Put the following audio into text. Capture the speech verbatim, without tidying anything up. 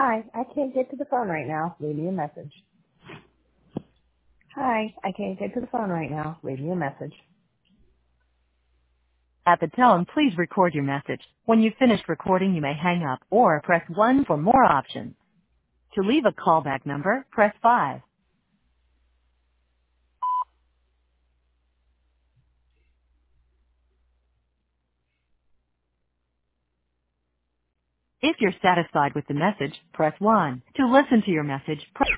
Hi, I can't get to the phone right now. Leave me a message. Hi, I can't get to the phone right now. Leave me a message. At the tone, please record your message. When you've finished recording, you may hang up or press one for more options. To leave a callback number, press five. If you're satisfied with the message, press one. To listen to your message, press